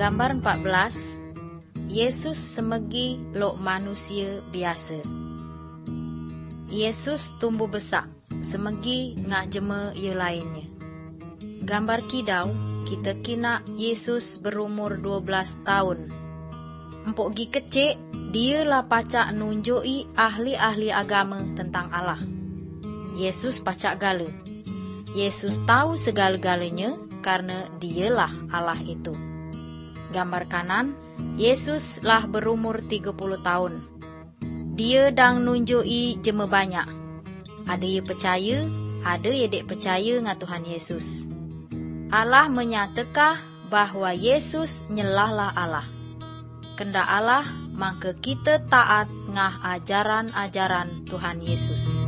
Gambar 14, Yesus semegi lo manusia biasa. Yesus tumbuh besar, semegi ngah jema ye lainnya. Gambar kidau, kita kina Yesus berumur 12 tahun. Empok gi kecik, dia lah pacak nunjui ahli-ahli agama tentang Allah. Yesus pacak gala. Yesus tahu segala-galanya karena dialah Allah itu. Gambar kanan, Yesus lah berumur 30 tahun. Dia dang nunjui jema banyak. Ada ye percaya, ada ye dek percaya ngah Tuhan Yesus. Allah menyatakan bahwa Yesus nyelahlah Allah. Kendak Allah, maka kita taat ngah ajaran-ajaran Tuhan Yesus.